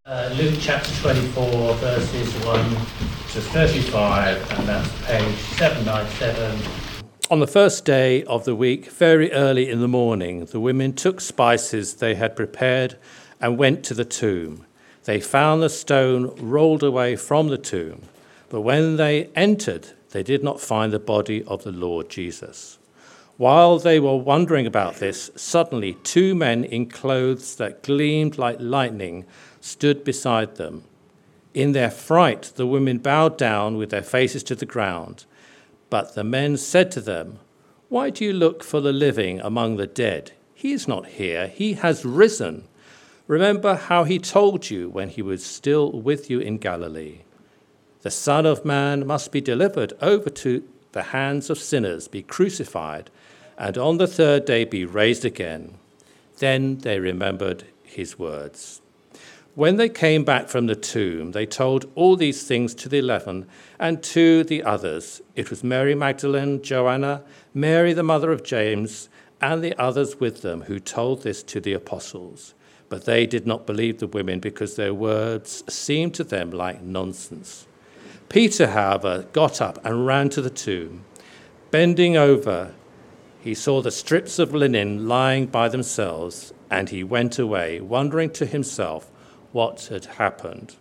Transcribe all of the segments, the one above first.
Luke chapter 24, verses 1 to 35, and that's page 797. On the first day of the week, very early in the morning, the women took spices they had prepared and went to the tomb. They found the stone rolled away from the tomb, but when they entered, they did not find the body of the Lord Jesus. While they were wondering about this, suddenly 2 men in clothes that gleamed like lightning stood beside them. In their fright, the women bowed down with their faces to the ground. But the men said to them, "Why do you look for the living among the dead? He is not here, he has risen. Remember how he told you when he was still with you in Galilee. The Son of Man must be delivered over to the hands of sinners, be crucified, and on the third day be raised again." Then they remembered his words. When they came back from the tomb, they told all these things to the 11 and to the others. It was Mary Magdalene, Joanna, Mary the mother of James, and the others with them who told this to the apostles. But they did not believe the women because their words seemed to them like nonsense. Peter, however, got up and ran to the tomb. Bending over, he saw the strips of linen lying by themselves, and he went away, wondering to himself what had happened.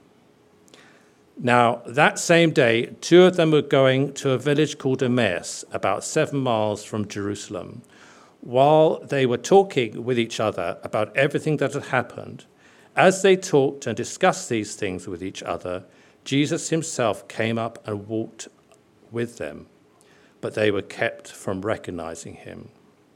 Now, that same day, 2 of them were going to a village called Emmaus, about 7 miles from Jerusalem. While they were talking with each other about everything that had happened, as they talked and discussed these things with each other, Jesus himself came up and walked with them, but they were kept from recognizing him.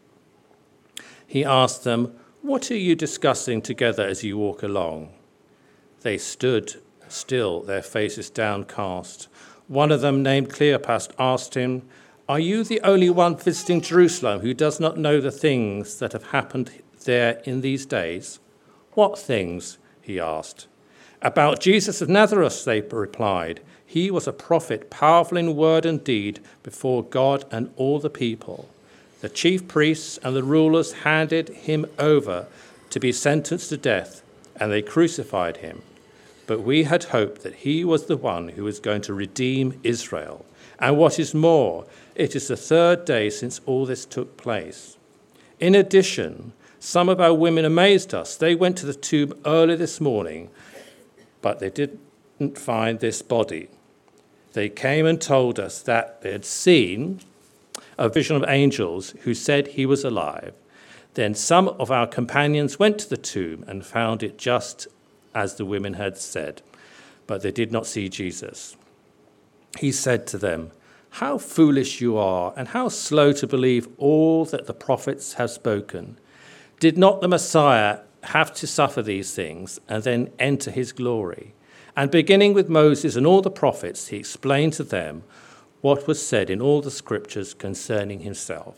He asked them, "What are you discussing together as you walk along?" They stood still, their faces downcast. One of them, named Cleopas, asked him, "Are you the only one visiting Jerusalem who does not know the things that have happened there in these days?" "What things?" he asked. "About Jesus of Nazareth," they replied. "He was a prophet, powerful in word and deed before God and all the people. The chief priests and the rulers handed him over to be sentenced to death, and they crucified him. But we had hoped that he was the one who was going to redeem Israel. And what is more, it is the 3rd day since all this took place. In addition, some of our women amazed us. They went to the tomb early this morning, but they didn't find this body. They came and told us that they had seen a vision of angels who said he was alive. Then some of our companions went to the tomb and found it just as the women had said, but they did not see Jesus." He said to them, "How foolish you are, and how slow to believe all that the prophets have spoken. Did not the Messiah have to suffer these things and then enter his glory?" And beginning with Moses and all the prophets, he explained to them what was said in all the scriptures concerning himself.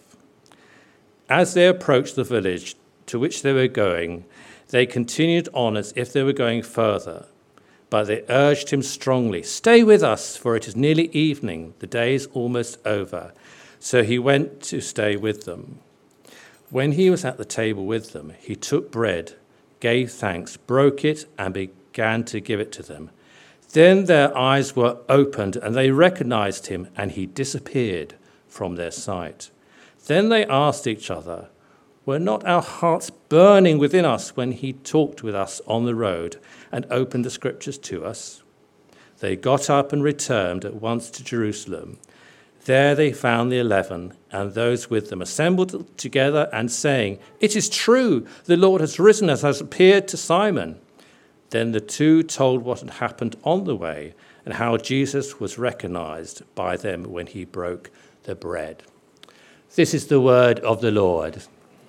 As they approached the village to which they were going, they continued on as if they were going further. But they urged him strongly, "Stay with us, for it is nearly evening. The day is almost over." So he went to stay with them. When he was at the table with them, he took bread, gave thanks, broke it, and began to give it to them. Then their eyes were opened, and they recognized him, and he disappeared from their sight. Then they asked each other, "Were not our hearts burning within us when he talked with us on the road and opened the scriptures to us?" They got up and returned at once to Jerusalem. There they found the 11 and those with them assembled together and saying, "It is true, the Lord has risen and has appeared to Simon." Then the 2 told what had happened on the way and how Jesus was recognized by them when he broke the bread. This is the word of the Lord.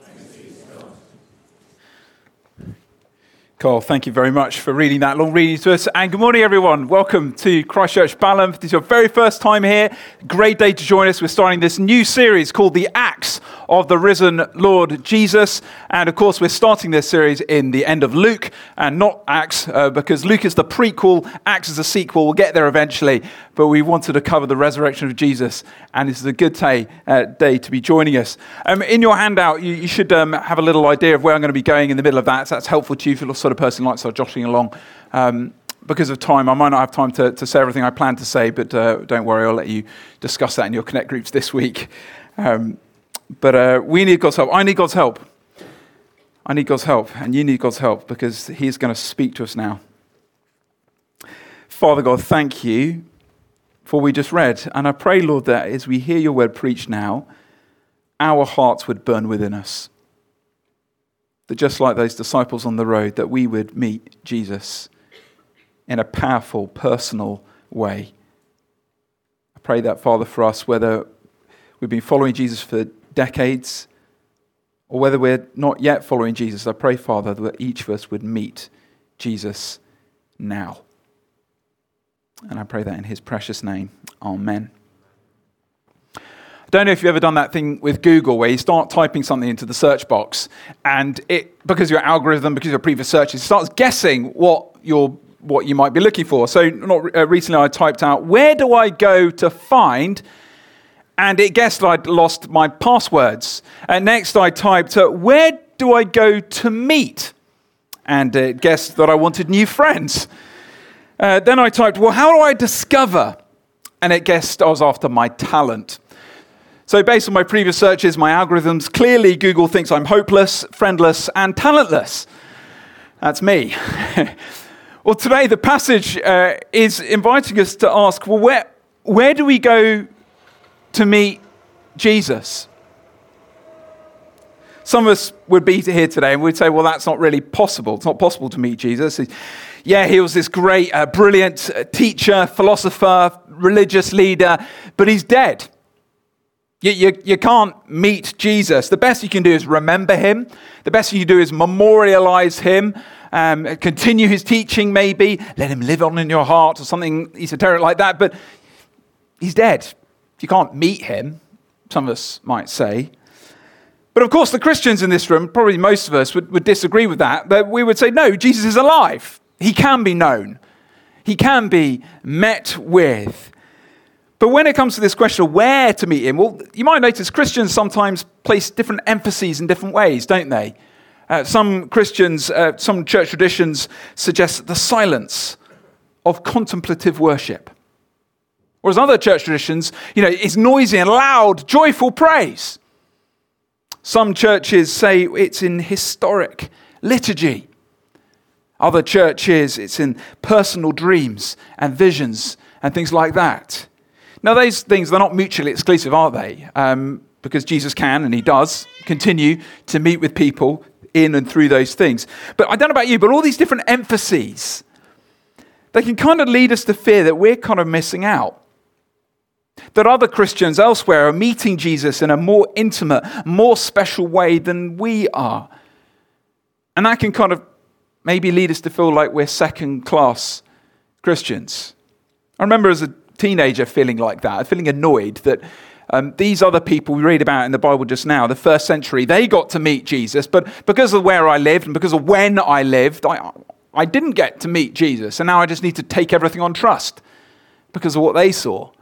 Carl, thank you very much for reading that long reading to us. And good morning, everyone. Welcome to Christchurch Balham. This is your very first time here. Great day to join us. We're starting this new series called The Acts of the Risen Lord Jesus. And of course, we're starting this series in the end of Luke and not Acts, because Luke is the prequel, Acts is a sequel. We'll get there eventually. But we wanted to cover the resurrection of Jesus. And this is a good day to be joining us. In your handout, you should have a little idea of where I'm going to be going in the middle of that. So that's helpful to you if you're sort sort of person who likes to jostling along. Because of time, I might not have time to say everything I plan to say, but don't worry, I'll let you discuss that in your Connect groups this week. But we need God's help. I need God's help. I need God's help, and you need God's help, because he's going to speak to us now. Father God, thank you for what we just read. And I pray, Lord, that as we hear your word preached now, our hearts would burn within us. That just like those disciples on the road, that we would meet Jesus in a powerful, personal way. I pray that, Father, for us, whether we've been following Jesus for decades or whether we're not yet following Jesus, I pray, Father, that each of us would meet Jesus now. And I pray that in his precious name. Amen. I don't know if you've ever done that thing with Google where you start typing something into the search box and it, because of your algorithm, because of your previous searches, it starts guessing what you might be looking for. So recently I typed out, where do I go to find? And it guessed I'd lost my passwords. And next I typed, where do I go to meet? And it guessed that I wanted new friends. Then I typed, well, how do I discover? And it guessed I was after my talent. So based on my previous searches, my algorithms, clearly Google thinks I'm hopeless, friendless, and talentless. That's me. Well, today the passage is inviting us to ask, well, where do we go to meet Jesus? Some of us would be here today and we'd say, well, that's not really possible. It's not possible to meet Jesus. Yeah, he was this great, brilliant teacher, philosopher, religious leader, but he's dead. You can't meet Jesus. The best you can do is remember him. The best you can do is memorialize him, continue his teaching maybe, let him live on in your heart or something esoteric like that, but he's dead. You can't meet him, some of us might say. But of course, the Christians in this room, probably most of us, would disagree with that. But we would say, no, Jesus is alive. He can be known. He can be met with. But when it comes to this question of where to meet him, well, you might notice Christians sometimes place different emphases in different ways, don't they? Some Christians, some church traditions suggest the silence of contemplative worship. Whereas other church traditions, it's noisy and loud, joyful praise. Some churches say it's in historic liturgy. Other churches, it's in personal dreams and visions and things like that. Now, those things, they're not mutually exclusive, are they? Because Jesus can, and he does, continue to meet with people in and through those things. But I don't know about you, but all these different emphases, they can kind of lead us to fear that we're kind of missing out. That other Christians elsewhere are meeting Jesus in a more intimate, more special way than we are. And that can kind of maybe lead us to feel like we're second-class Christians. I remember as a teenager feeling like that, feeling annoyed that these other people we read about in the Bible just now, the first century, they got to meet Jesus, but because of where I lived and because of when I lived, I didn't get to meet Jesus, and now I just need to take everything on trust because of what they saw.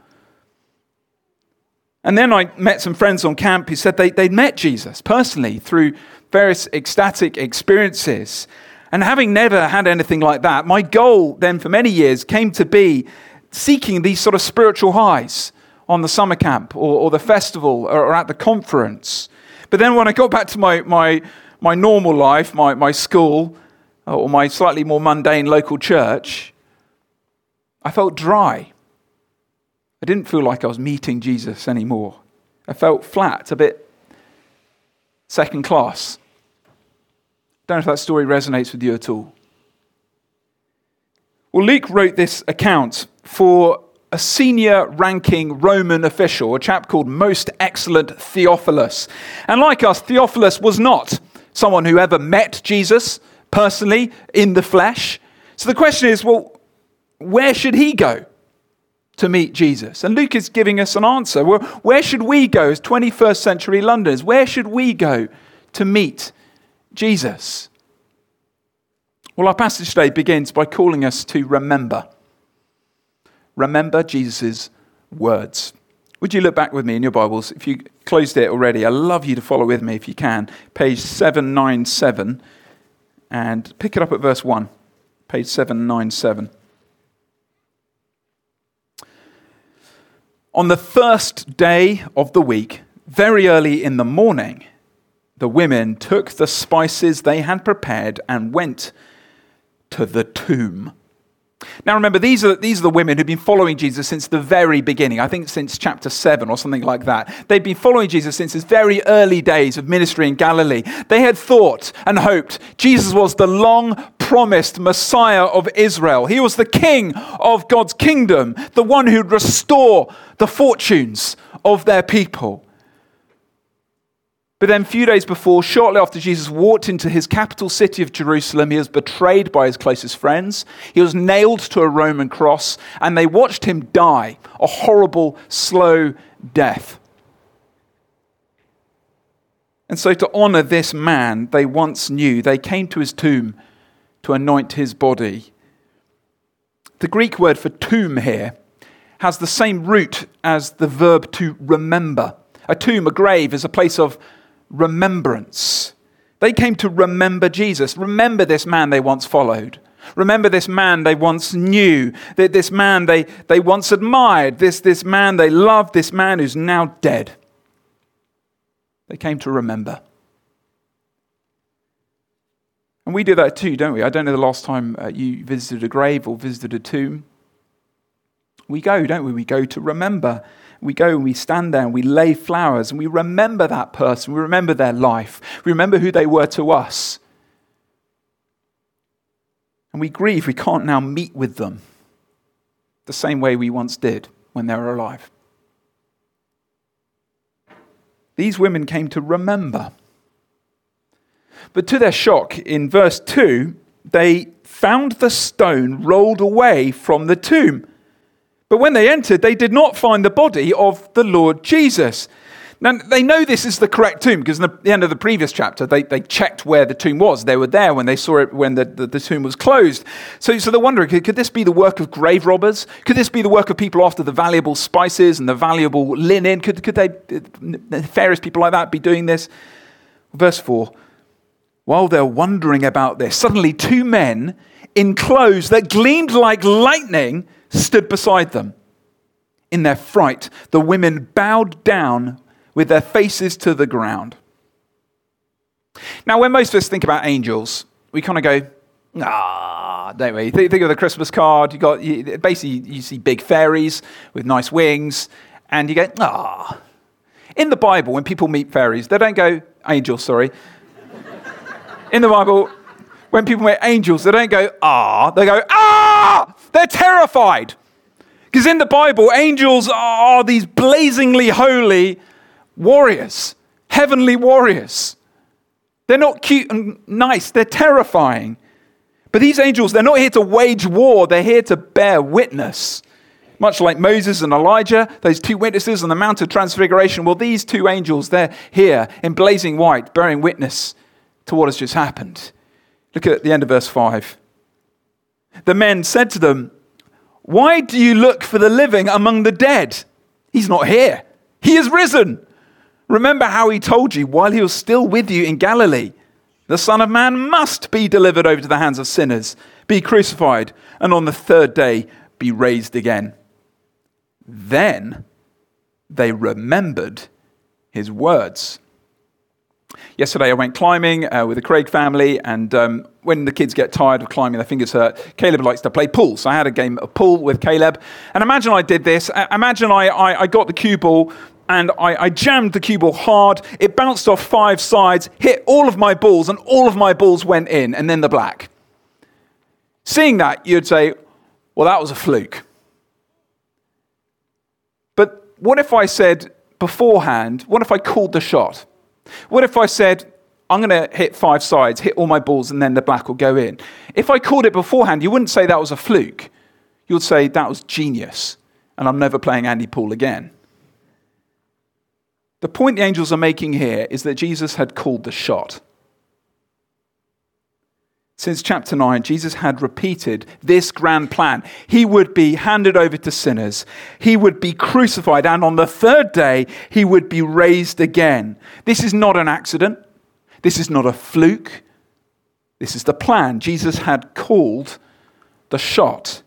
And then I met some friends on camp who said they'd met Jesus personally through various ecstatic experiences. And having never had anything like that, my goal then for many years came to be seeking these sort of spiritual highs on the summer camp or the festival or at the conference. But then when I got back to my normal life, my school, or my slightly more mundane local church, I felt dry. I didn't feel like I was meeting Jesus anymore. I felt flat, a bit second class. Don't know if that story resonates with you at all. Well, Luke wrote this account for a senior ranking Roman official, a chap called Most Excellent Theophilus. And like us, Theophilus was not someone who ever met Jesus personally in the flesh. So the question is, well, where should he go to meet Jesus? And Luke is giving us an answer. Well, where should we go as 21st century Londoners? Where should we go to meet Jesus? Well, our passage today begins by calling us to remember. Remember Jesus' words. Would you look back with me in your Bibles? If you closed it already, I'd love you to follow with me if you can. Page 797 and pick it up at verse 1, page 797. On the first day of the week, very early in the morning, the women took the spices they had prepared and went to the tomb. Now remember, these are the women who've been following Jesus since the very beginning. I think since chapter 7 or something like that. They've been following Jesus since his very early days of ministry in Galilee. They had thought and hoped Jesus was the long-promised Messiah of Israel. He was the king of God's kingdom, the one who'd restore the fortunes of their people. But then a few days before, shortly after Jesus walked into his capital city of Jerusalem, he was betrayed by his closest friends. He was nailed to a Roman cross, and they watched him die a horrible, slow death. And so to honor this man they once knew, they came to his tomb to anoint his body. The Greek word for tomb here has the same root as the verb to remember. A tomb, a grave, is a place of remembrance. They came to remember Jesus. Remember this man they once followed. Remember this man they once knew. This man they once admired. This man they loved. This man who's now dead. They came to remember. And we do that too, don't we? I don't know the last time you visited a grave or visited a tomb. We go, don't we? We go to remember. We go and we stand there and we lay flowers and we remember that person. We remember their life. We remember who they were to us. And we grieve. We can't now meet with them the same way we once did when they were alive. These women came to remember. But to their shock, in verse 2, they found the stone rolled away from the tomb. But when they entered, they did not find the body of the Lord Jesus. Now, they know this is the correct tomb because at the end of the previous chapter, they checked where the tomb was. They were there when they saw it, when the tomb was closed. So they're wondering, could this be the work of grave robbers? Could this be the work of people after the valuable spices and the valuable linen? Could nefarious people like that be doing this? Verse 4, while they're wondering about this, suddenly two men in clothes that gleamed like lightning stood beside them. In their fright, the women bowed down with their faces to the ground. Now, when most of us think about angels, we kind of go, don't we? Think of the Christmas card. You see big fairies with nice wings, and you go, In the Bible, when people meet fairies, they don't go, angels, sorry. In the Bible, when people meet angels, they don't go, they go, They're terrified. Because in the Bible, angels are these blazingly holy warriors, heavenly warriors. They're not cute and nice, they're terrifying. But these angels, they're not here to wage war, they're here to bear witness. Much like Moses and Elijah, those two witnesses on the Mount of Transfiguration, well, these two angels, they're here in blazing white, bearing witness to what has just happened. Look at the end of verse 5. The men said to them, "Why do you look for the living among the dead? He's not here. He is risen. Remember how he told you while he was still with you in Galilee. The Son of Man must be delivered over to the hands of sinners, be crucified, and on the third day be raised again." Then they remembered his words. Yesterday I went climbing with the Craig family, and when the kids get tired of climbing, their fingers hurt, Caleb likes to play pool. So I had a game of pool with Caleb. And imagine I did this. Imagine I got the cue ball and I jammed the cue ball hard. It bounced off 5 sides, hit all of my balls, and all of my balls went in, and then the black. Seeing that, you'd say, well, that was a fluke. But what if I said beforehand, what if I called the shot? What if I said, I'm going to hit 5 sides, hit all my balls, and then the black will go in? If I called it beforehand, you wouldn't say that was a fluke. You would say that was genius, and I'm never playing Andy Pool again. The point the angels are making here is that Jesus had called the shot. Since chapter 9, Jesus had repeated this grand plan. He would be handed over to sinners. He would be crucified. And on the third day, he would be raised again. This is not an accident. This is not a fluke. This is the plan. Jesus had called the shot.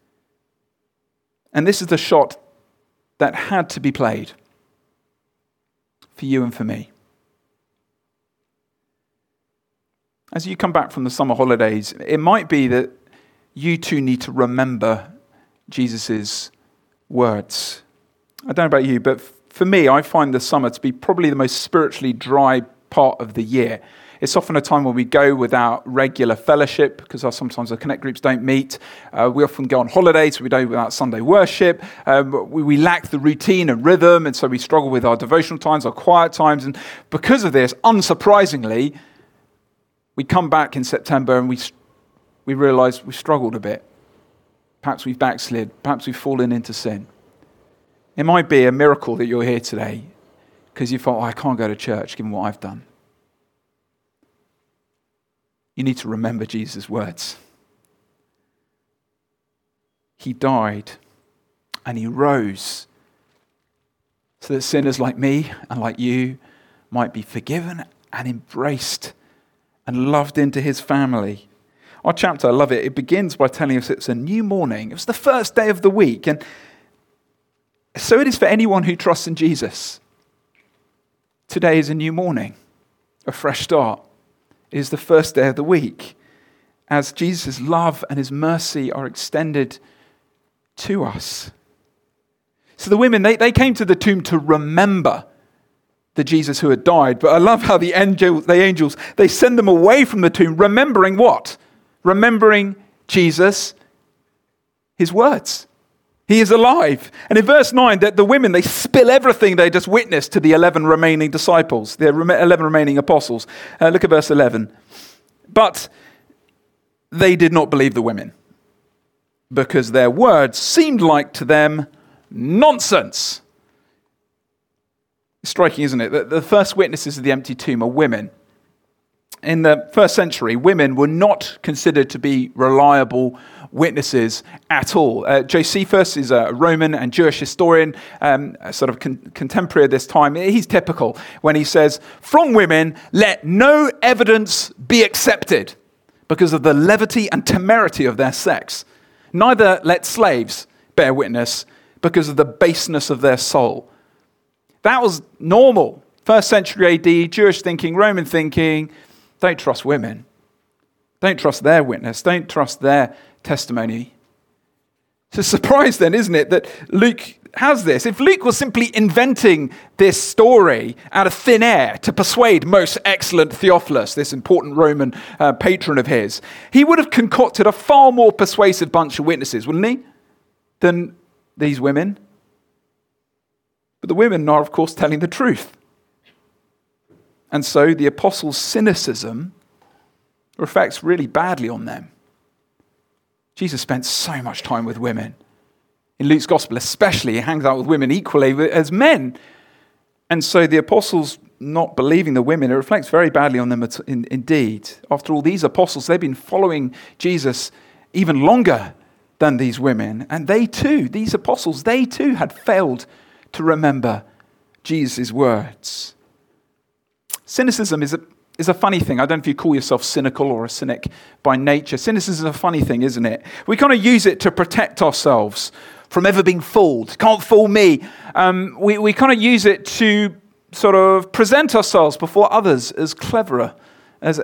And this is the shot that had to be played for you and for me. As you come back from the summer holidays, it might be that you too need to remember Jesus' words. I don't know about you, but for me, I find the summer to be probably the most spiritually dry part of the year. It's often a time when we go without regular fellowship because sometimes our connect groups don't meet. We often go on holidays, so we don't without Sunday worship. We lack the routine and rhythm, and so we struggle with our devotional times, our quiet times. And because of this, unsurprisingly, we come back in September and we realize we've struggled a bit. Perhaps we've backslid. Perhaps we've fallen into sin. It might be a miracle that you're here today because you thought, I can't go to church given what I've done. You need to remember Jesus' words. He died and he rose so that sinners like me and like you might be forgiven and embraced and loved into his family. Our chapter, I love it. It begins by telling us it's a new morning. It was the first day of the week. And so it is for anyone who trusts in Jesus. Today is a new morning, a fresh start. It is the first day of the week as Jesus' love and his mercy are extended to us. So the women, they came to the tomb to remember the Jesus who had died. But I love how the angels, they send them away from the tomb, remembering what? Remembering Jesus, his words. He is alive. And in verse 9, that the women, they spill everything they just witnessed to the 11 remaining disciples, the 11 remaining apostles. Look at verse 11. But they did not believe the women because their words seemed like to them nonsense. It's striking, isn't it? The first witnesses of the empty tomb are women. In the first century, women were not considered to be reliable witnesses at all. Josephus is a Roman and Jewish historian, sort of contemporary of this time. He's typical when he says, "From women, let no evidence be accepted because of the levity and temerity of their sex. Neither let slaves bear witness because of the baseness of their soul." That was normal. First century AD, Jewish thinking, Roman thinking. Don't trust women. Don't trust their witness. Don't trust their testimony. It's a surprise then, isn't it, that Luke has this. If Luke was simply inventing this story out of thin air to persuade most excellent Theophilus, this important Roman patron of his, he would have concocted a far more persuasive bunch of witnesses, wouldn't he, than these women? But the women are, of course, telling the truth. And so the apostles' cynicism reflects really badly on them. Jesus spent so much time with women. In Luke's gospel especially, he hangs out with women equally as men. And so the apostles not believing the women, it reflects very badly on them indeed. After all, these apostles, they've been following Jesus even longer than these women. And they too, these apostles, they too had failed to remember Jesus' words. Cynicism is a funny thing. I don't know if you call yourself cynical or a cynic by nature. Cynicism is a funny thing, isn't it? We kind of use it to protect ourselves from ever being fooled. Can't fool me. We kind of use it to sort of present ourselves before others as cleverer, as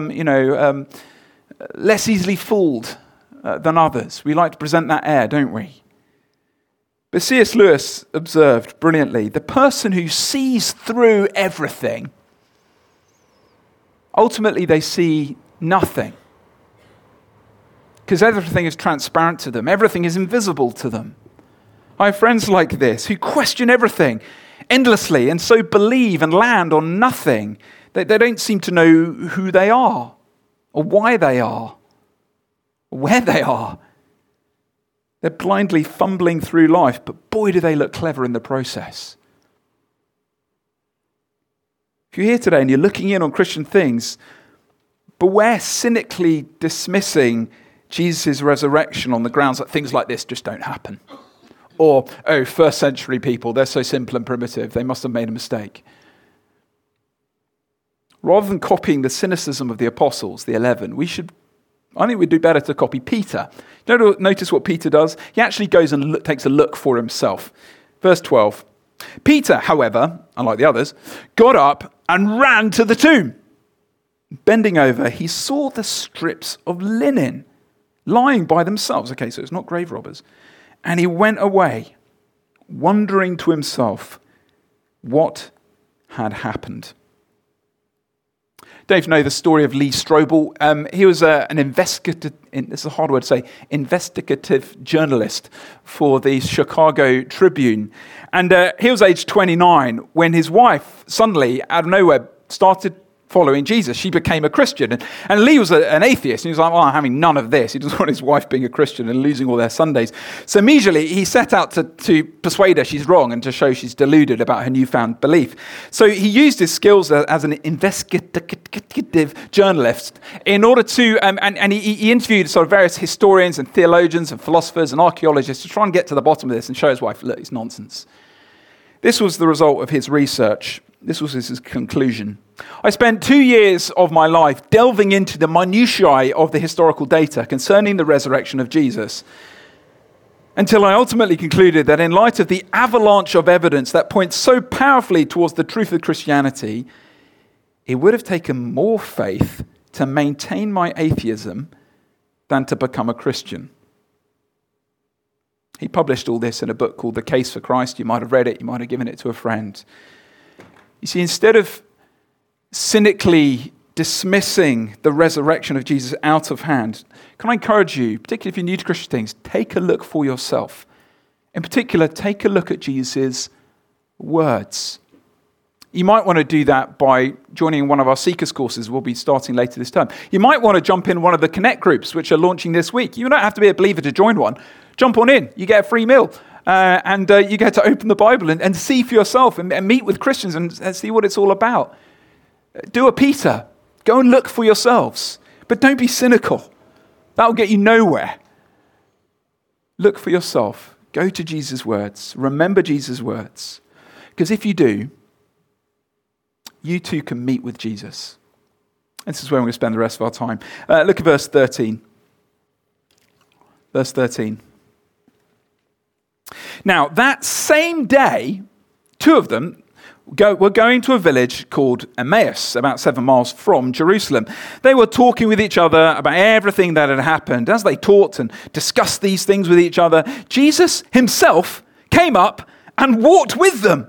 less easily fooled than others. We like to present that air, don't we? But C.S. Lewis observed brilliantly, the person who sees through everything, ultimately they see nothing. Because everything is transparent to them. Everything is invisible to them. I have friends like this who question everything endlessly and so believe and land on nothing. They don't seem to know who they are or why they are or where they are. They're blindly fumbling through life, but boy, do they look clever in the process. If you're here today and you're looking in on Christian things, beware cynically dismissing Jesus' resurrection on the grounds that things like this just don't happen. Or, first century people, they're so simple and primitive, they must have made a mistake. Rather than copying the cynicism of the apostles, the 11, I think we'd do better to copy Peter. Notice what Peter does? He actually goes and takes a look for himself. Verse 12. Peter, however, unlike the others, got up and ran to the tomb. Bending over, he saw the strips of linen lying by themselves. Okay, so it's not grave robbers. And he went away, wondering to himself what had happened. Don't you know the story of Lee Strobel? He was an investigative, this is a hard word to say, investigative journalist for the Chicago Tribune. And he was age 29 when his wife suddenly, out of nowhere, started following Jesus. She became a Christian. And Lee was an atheist. And he was like, I'm having none of this. He doesn't want his wife being a Christian and losing all their Sundays. So immediately he set out to persuade her she's wrong and to show she's deluded about her newfound belief. So he used his skills as an investigative journalist in order to, and he interviewed sort of various historians and theologians and philosophers and archaeologists to try and get to the bottom of this and show his wife, look, it's nonsense. This was the result of his research. This was his conclusion. I spent 2 years of my life delving into the minutiae of the historical data concerning the resurrection of Jesus, until I ultimately concluded that in light of the avalanche of evidence that points so powerfully towards the truth of Christianity, it would have taken more faith to maintain my atheism than to become a Christian. He published all this in a book called The Case for Christ. You might have read it, you might have given it to a friend. You see, instead of cynically dismissing the resurrection of Jesus out of hand, can I encourage you, particularly if you're new to Christian things, take a look for yourself. In particular, take a look at Jesus' words. You might want to do that by joining one of our Seekers courses. We'll be starting later this term. You might want to jump in one of the Connect groups, which are launching this week. You don't have to be a believer to join one. Jump on in. You get a free meal. And you get to open the Bible and see for yourself and meet with Christians and see what it's all about. Do a Peter. Go and look for yourselves. But don't be cynical. That will get you nowhere. Look for yourself. Go to Jesus' words. Remember Jesus' words. Because if you do, you too can meet with Jesus. This is where we're going to spend the rest of our time. Look at verse 13. Verse 13. Now, that same day, two of them were going to a village called Emmaus, about 7 miles from Jerusalem. They were talking with each other about everything that had happened. As they talked and discussed these things with each other, Jesus himself came up and walked with them.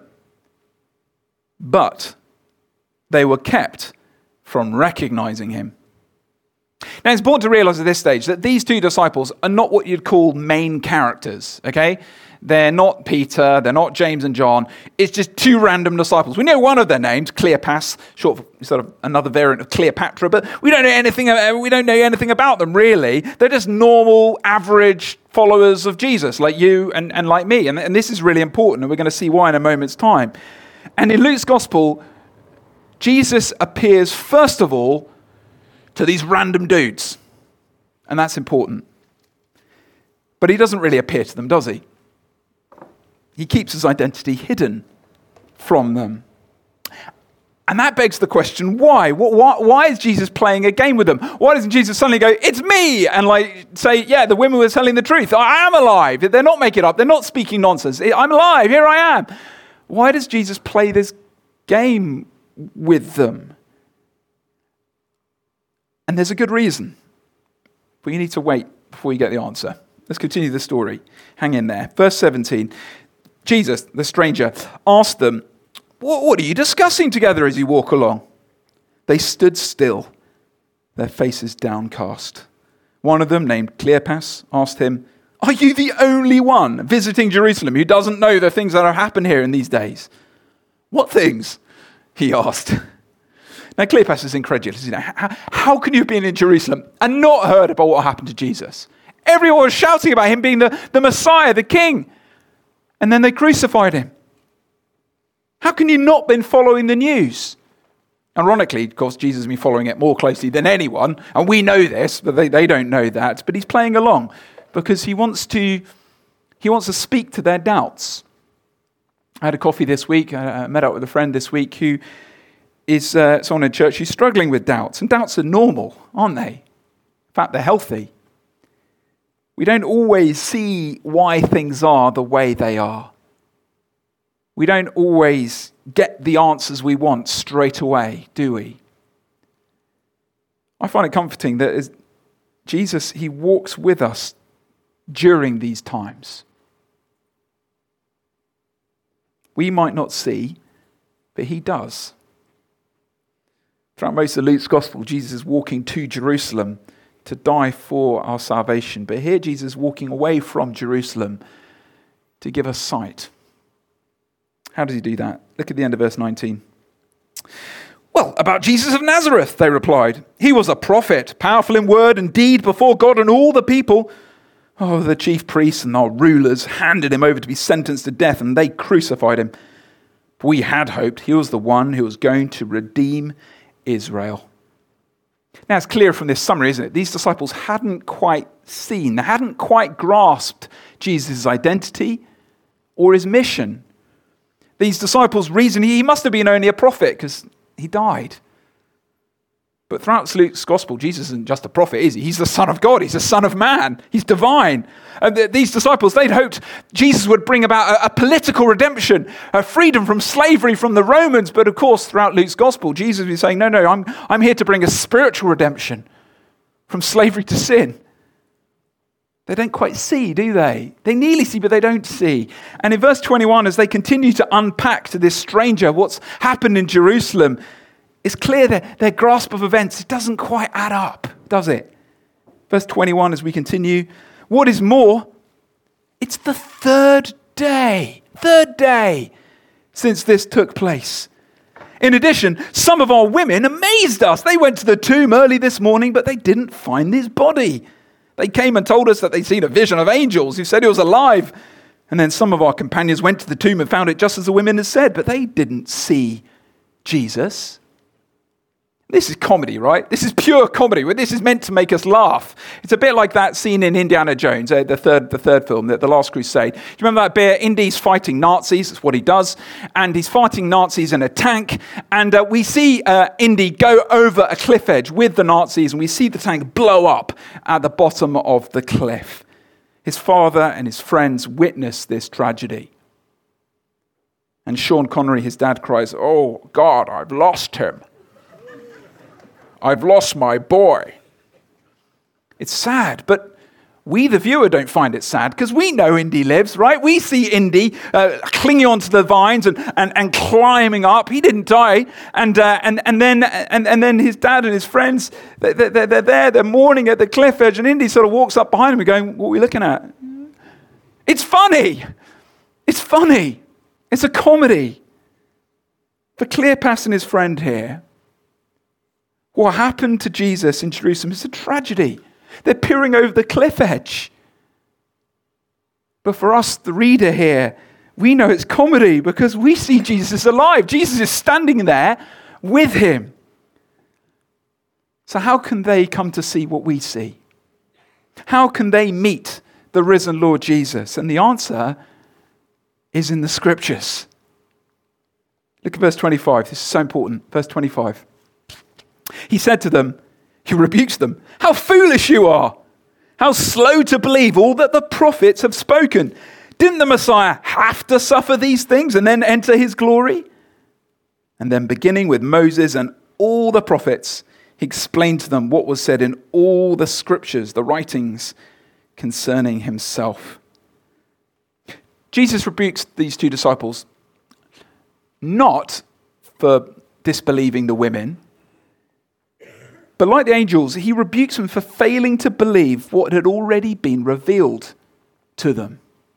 But they were kept from recognizing him. Now, it's important to realize at this stage that these two disciples are not what you'd call main characters, okay? They're not Peter, they're not James and John. It's just two random disciples. We know one of their names, Cleopas, short for sort of another variant of Cleopatra, but we don't know anything about them, really. They're just normal, average followers of Jesus, like you and like me. And this is really important, and we're going to see why in a moment's time. And in Luke's gospel, Jesus appears, first of all, to these random dudes. And that's important. But he doesn't really appear to them, does he? He keeps his identity hidden from them. And that begs the question, why? Why is Jesus playing a game with them? Why doesn't Jesus suddenly go, it's me, and say, yeah, the women were telling the truth. I am alive. They're not making it up. They're not speaking nonsense. I'm alive. Here I am. Why does Jesus play this game with them? And there's a good reason. But you need to wait before you get the answer. Let's continue the story. Hang in there. Verse 17. Jesus, the stranger, asked them, what are you discussing together as you walk along? They stood still, their faces downcast. One of them, named Cleopas, asked him, are you the only one visiting Jerusalem who doesn't know the things that have happened here in these days? What things? He asked. Now, Cleopas is incredulous. How can you have been in Jerusalem and not heard about what happened to Jesus? Everyone was shouting about him being the Messiah, the King. And then they crucified him. How can you not been following the news? Ironically, of course, Jesus has been following it more closely than anyone. And we know this, but they don't know that. But he's playing along because he wants to speak to their doubts. I had a coffee this week. I met up with a friend this week who is someone in church who's struggling with doubts. And doubts are normal, aren't they? In fact, they're healthy. We don't always see why things are the way they are. We don't always get the answers we want straight away, do we? I find it comforting that as Jesus, he walks with us during these times. We might not see, but he does. Throughout most of Luke's gospel, Jesus is walking to Jerusalem to die for our salvation. But here Jesus is walking away from Jerusalem to give us sight. How does he do that? Look at the end of verse 19. Well, about Jesus of Nazareth, they replied. He was a prophet, powerful in word and deed before God and all the people. Oh, the chief priests and our rulers handed him over to be sentenced to death, and they crucified him. We had hoped he was the one who was going to redeem Israel. Now, it's clear from this summary, isn't it? These disciples hadn't quite seen, they hadn't quite grasped Jesus' identity or his mission. These disciples reasoned he must have been only a prophet because he died. But throughout Luke's gospel, Jesus isn't just a prophet, is he? He's the Son of God. He's the Son of Man. He's divine. And these disciples, they'd hoped Jesus would bring about a political redemption, a freedom from slavery from the Romans. But of course, throughout Luke's gospel, Jesus is saying, no, I'm here to bring a spiritual redemption from slavery to sin. They don't quite see, do they? They nearly see, but they don't see. And in verse 21, as they continue to unpack to this stranger what's happened in Jerusalem, it's clear that their grasp of events, it doesn't quite add up, does it? Verse 21, as we continue, what is more, it's the third day since this took place. In addition, some of our women amazed us. They went to the tomb early this morning, but they didn't find his body. They came and told us that they'd seen a vision of angels who said he was alive. And then some of our companions went to the tomb and found it just as the women had said, but they didn't see Jesus. This is comedy, right? This is pure comedy. This is meant to make us laugh. It's a bit like that scene in Indiana Jones, the third film, The Last Crusade. Do you remember that bit? Indy's fighting Nazis. That's what he does. And he's fighting Nazis in a tank. And we see Indy go over a cliff edge with the Nazis, and we see the tank blow up at the bottom of the cliff. His father and his friends witness this tragedy. And Sean Connery, his dad, cries, "Oh, God, I've lost him. I've lost my boy." It's sad, but we, the viewer, don't find it sad because we know Indy lives, right? We see Indy clinging onto the vines and climbing up. He didn't die. And then his dad and his friends, they're there, they're mourning at the cliff edge, and Indy sort of walks up behind him and going, "What are we looking at?" It's funny. It's funny. It's a comedy. For Cleopas and his friend here, what happened to Jesus in Jerusalem is a tragedy. They're peering over the cliff edge. But for us, the reader here, we know it's comedy because we see Jesus alive. Jesus is standing there with him. So how can they come to see what we see? How can they meet the risen Lord Jesus? And the answer is in the scriptures. Look at verse 25. This is so important. Verse 25. He said to them, he rebukes them, "How foolish you are! How slow to believe all that the prophets have spoken. Didn't the Messiah have to suffer these things and then enter his glory?" And then beginning with Moses and all the prophets, he explained to them what was said in all the scriptures, the writings concerning himself. Jesus rebukes these two disciples not for disbelieving the women, but like the angels, he rebukes them for failing to believe what had already been revealed to them.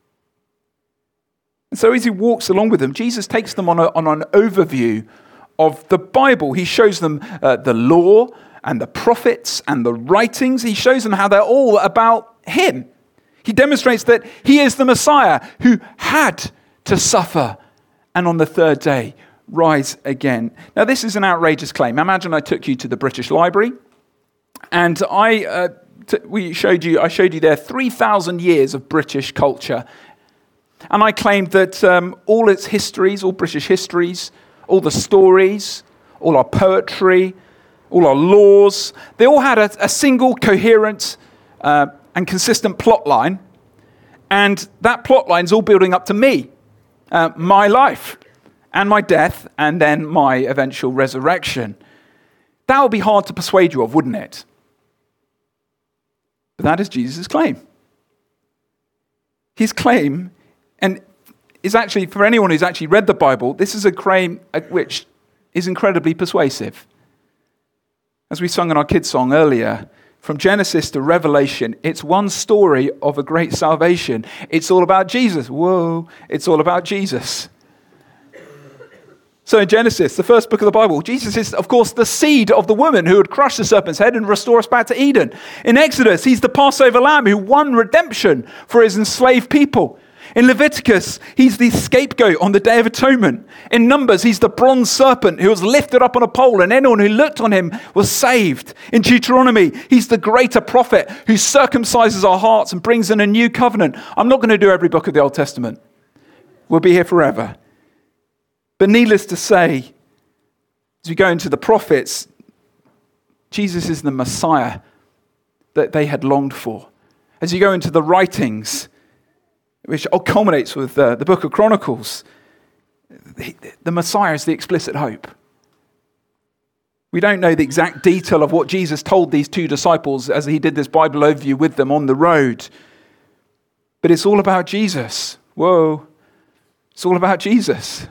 And so as he walks along with them, Jesus takes them on an overview of the Bible. He shows them the law and the prophets and the writings. He shows them how they're all about him. He demonstrates that he is the Messiah who had to suffer and on the third day rise again. Now, this is an outrageous claim. Imagine I took you to the British Library, and I showed you there 3,000 years of British culture, and I claimed that all its histories, all British histories, all the stories, all our poetry, all our laws, they all had a single coherent and consistent plot line. And that plot line's all building up to me, my life, and my death, and then my eventual resurrection. That would be hard to persuade you of, wouldn't it? But that is Jesus' claim. His claim, and is actually, for anyone who's actually read the Bible, this is a claim which is incredibly persuasive. As we sung in our kids' song earlier, from Genesis to Revelation, it's one story of a great salvation. It's all about Jesus. Whoa, it's all about Jesus. So in Genesis, the first book of the Bible, Jesus is, of course, the seed of the woman who would crush the serpent's head and restore us back to Eden. In Exodus, he's the Passover lamb who won redemption for his enslaved people. In Leviticus, he's the scapegoat on the Day of Atonement. In Numbers, he's the bronze serpent who was lifted up on a pole, and anyone who looked on him was saved. In Deuteronomy, he's the greater prophet who circumcises our hearts and brings in a new covenant. I'm not going to do every book of the Old Testament. We'll be here forever. But needless to say, as we go into the prophets, Jesus is the Messiah that they had longed for. As you go into the writings, which culminates with the book of Chronicles, the Messiah is the explicit hope. We don't know the exact detail of what Jesus told these two disciples as he did this Bible overview with them on the road. But it's all about Jesus. Whoa. It's all about Jesus.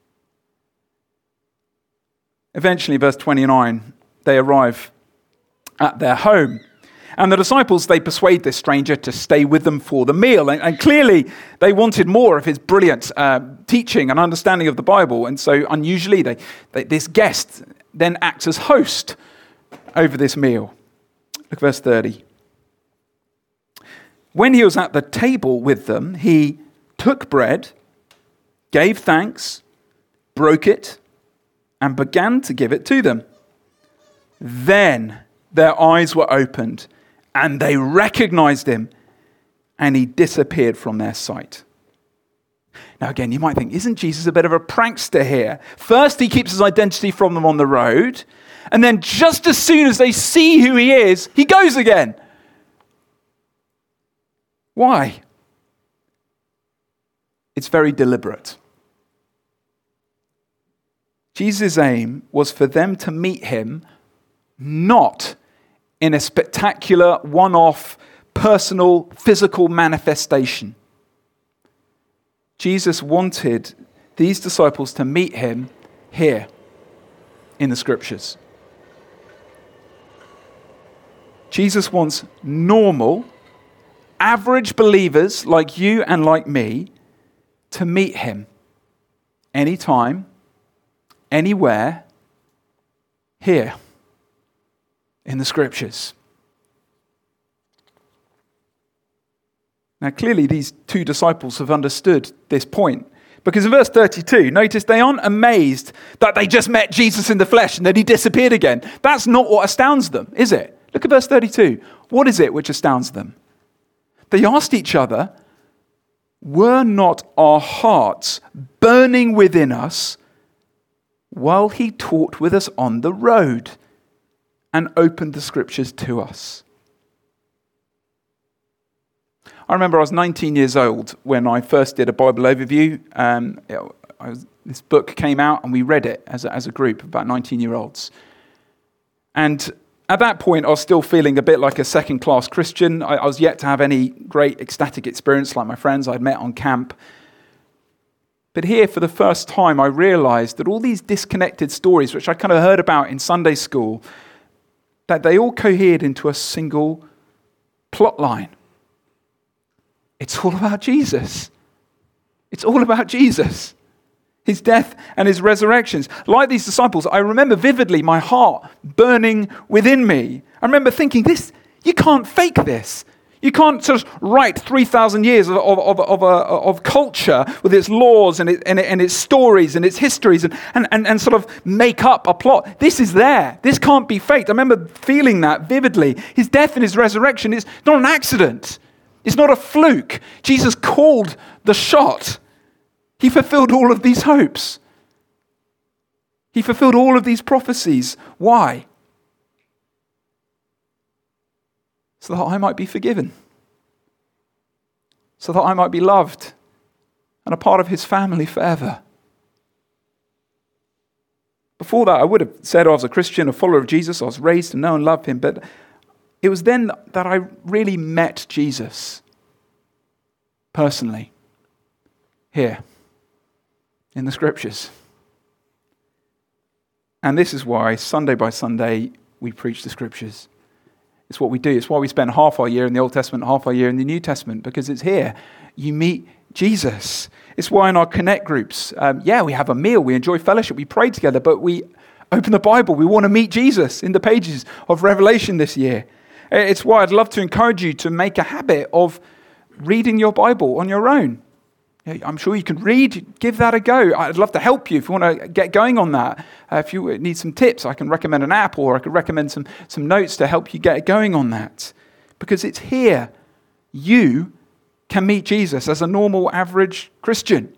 Eventually, verse 29, they arrive at their home. And the disciples, they persuade this stranger to stay with them for the meal. And clearly, they wanted more of his brilliant teaching and understanding of the Bible. And so, unusually, this guest then acts as host over this meal. Look at verse 30. When he was at the table with them, he took bread, gave thanks, broke it, and began to give it to them. Then their eyes were opened, and they recognized him, and he disappeared from their sight. Now again, you might think, isn't Jesus a bit of a prankster here? First, he keeps his identity from them on the road, and then just as soon as they see who he is, he goes again. Why? It's very deliberate. Jesus' aim was for them to meet him not in a spectacular, one-off, personal, physical manifestation. Jesus wanted these disciples to meet him here in the Scriptures. Jesus wants normal, average believers like you and like me to meet him anytime, anywhere, here in the Scriptures. Now, clearly, these two disciples have understood this point. Because in verse 32, notice they aren't amazed that they just met Jesus in the flesh and then he disappeared again. That's not what astounds them, is it? Look at verse 32. What is it which astounds them? They asked each other, "Were not our hearts burning within us while he taught with us on the road and opened the Scriptures to us?" I remember I was 19 years old when I first did a Bible overview. This book came out and we read it as a group of about 19-year-olds. And at that point, I was still feeling a bit like a second-class Christian. I was yet to have any great ecstatic experience like my friends I'd met on camp. But here, for the first time, I realized that all these disconnected stories, which I kind of heard about in Sunday school, that they all cohered into a single plot line. It's all about Jesus. It's all about Jesus. His death and his resurrections. Like these disciples, I remember vividly my heart burning within me. I remember thinking, you can't fake this. You can't sort of write 3,000 years of culture with its laws and its stories and its histories and sort of make up a plot. This is there. This can't be faked. I remember feeling that vividly. His death and his resurrection is not an accident. It's not a fluke. Jesus called the shot. He fulfilled all of these hopes. He fulfilled all of these prophecies. Why? So that I might be forgiven. So that I might be loved and a part of his family forever. Before that, I would have said I was a Christian, a follower of Jesus. I was raised to know and love him. But it was then that I really met Jesus personally here in the scriptures. And this is why Sunday by Sunday we preach the scriptures. It's what we do. It's why we spend half our year in the Old Testament, half our year in the New Testament, because it's here. You meet Jesus. It's why in our Connect groups, we have a meal, we enjoy fellowship, we pray together, but we open the Bible. We want to meet Jesus in the pages of Revelation this year. It's why I'd love to encourage you to make a habit of reading your Bible on your own. I'm sure you can read. Give that a go. I'd love to help you if you want to get going on that. If you need some tips, I can recommend an app, or I could recommend some notes to help you get going on that. Because it's here you can meet Jesus as a normal, average Christian.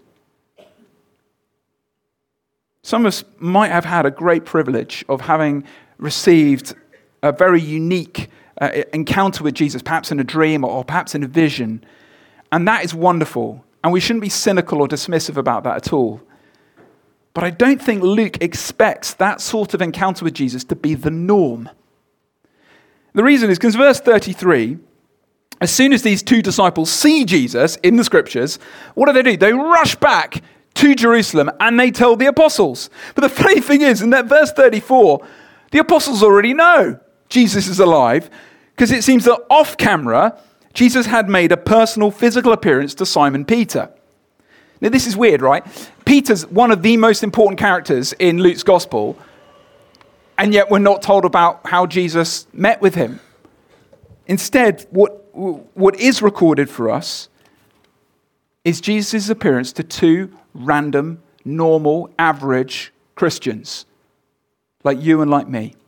Some of us might have had a great privilege of having received a very unique encounter with Jesus, perhaps in a dream or perhaps in a vision. And that is wonderful. And we shouldn't be cynical or dismissive about that at all. But I don't think Luke expects that sort of encounter with Jesus to be the norm. The reason is because verse 33, as soon as these two disciples see Jesus in the scriptures, what do? They rush back to Jerusalem and they tell the apostles. But the funny thing is, in that verse 34, the apostles already know Jesus is alive, because it seems that off camera, Jesus had made a personal physical appearance to Simon Peter. Now this is weird, right? Peter's one of the most important characters in Luke's gospel, and yet we're not told about how Jesus met with him. Instead, what is recorded for us is Jesus' appearance to two random, normal, average Christians, like you and like me.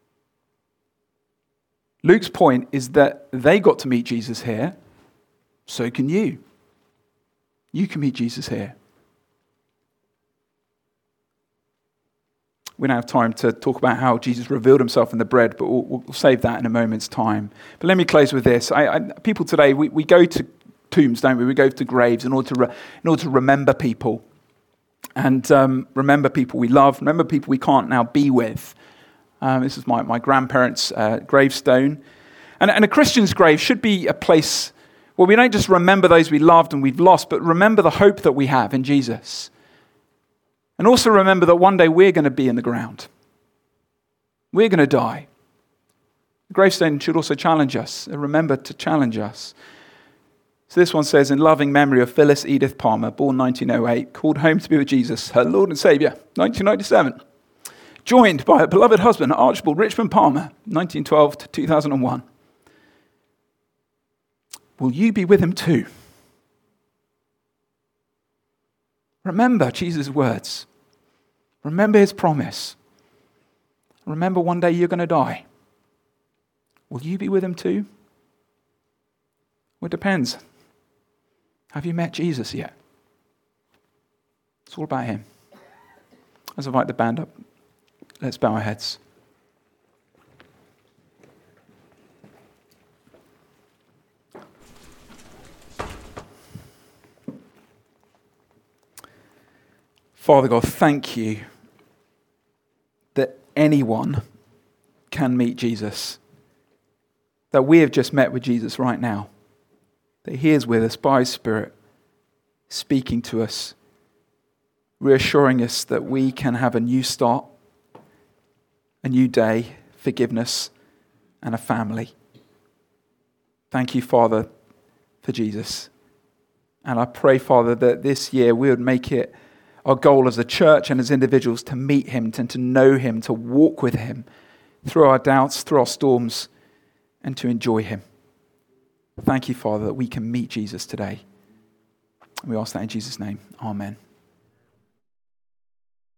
Luke's point is that they got to meet Jesus here, so can you. You can meet Jesus here. We don't have time to talk about how Jesus revealed himself in the bread, but we'll save that in a moment's time. But let me close with this. People today, we go to tombs, don't we? We go to graves in order to remember people. And remember people we love, remember people we can't now be with. This is my grandparents' gravestone. And a Christian's grave should be a place where we don't just remember those we loved and we've lost, but remember the hope that we have in Jesus. And also remember that one day we're going to be in the ground. We're going to die. The gravestone should also challenge us, remember to challenge us. So this one says, in loving memory of Phyllis Edith Palmer, born 1908, called home to be with Jesus, her Lord and Saviour, 1997. Joined by her beloved husband, Archibald Richmond Palmer, 1912 to 2001. Will you be with him too? Remember Jesus' words. Remember his promise. Remember one day you're going to die. Will you be with him too? Well, it depends. Have you met Jesus yet? It's all about him. Let's invite the band up. Let's bow our heads. Father God, thank you that anyone can meet Jesus. That we have just met with Jesus right now. That he is with us by his Spirit, speaking to us, reassuring us that we can have a new start, a new day, forgiveness, and a family. Thank you, Father, for Jesus. And I pray, Father, that this year we would make it our goal as a church and as individuals to meet him and to know him, to walk with him through our doubts, through our storms, and to enjoy him. Thank you, Father, that we can meet Jesus today. We ask that in Jesus' name. Amen.